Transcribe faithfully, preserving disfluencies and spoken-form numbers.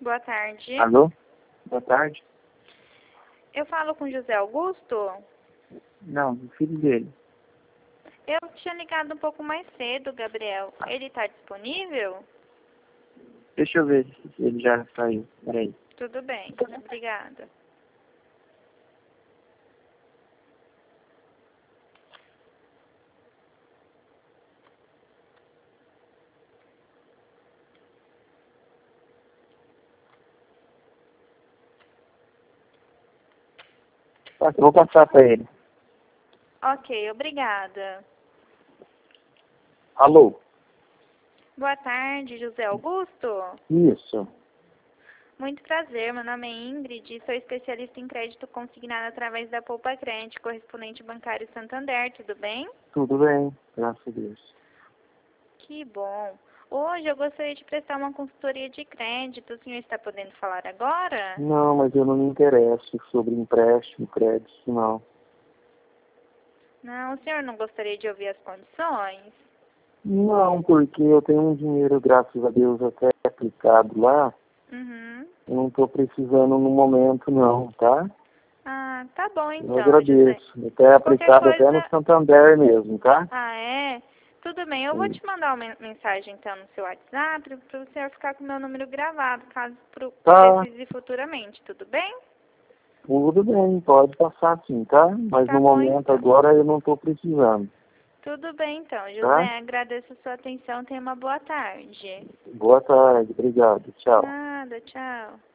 Boa tarde. Alô? Boa tarde. Eu falo com José Augusto? Não, o filho dele. Eu tinha ligado um pouco mais cedo, Gabriel. Ele está disponível? Deixa eu ver se ele já saiu. Peraí. Tudo bem. Obrigada. Eu vou passar para ele. Ok, obrigada. Alô? Boa tarde, José Augusto. Isso. Muito prazer, meu nome é Ingrid, sou especialista em crédito consignado através da Poupa Crédito, correspondente bancário Santander, tudo bem? Tudo bem, graças a Deus. Que bom. Hoje eu gostaria de prestar uma consultoria de crédito, o senhor está podendo falar agora? Não, mas eu não me interesso sobre empréstimo, crédito, não. Não, o senhor não gostaria de ouvir as condições? Não, porque eu tenho um dinheiro, graças a Deus, até aplicado lá. Uhum. Eu não estou precisando no momento, não, tá? Ah, tá bom então, Eu agradeço. José. Até Qualquer aplicado até no coisa... Santander mesmo, tá? Ah, é? Tudo bem, eu vou Sim. te mandar uma mensagem então no seu WhatsApp para o senhor ficar com o meu número gravado, caso pro- Tá, precise futuramente, tudo bem? tudo bem, pode passar sim, tá? Mas Tá no bom momento então. agora eu não estou precisando, Tudo bem então, tá? José, agradeço a sua atenção, tenha uma boa tarde. Boa tarde, obrigado, tchau. Nada, tchau.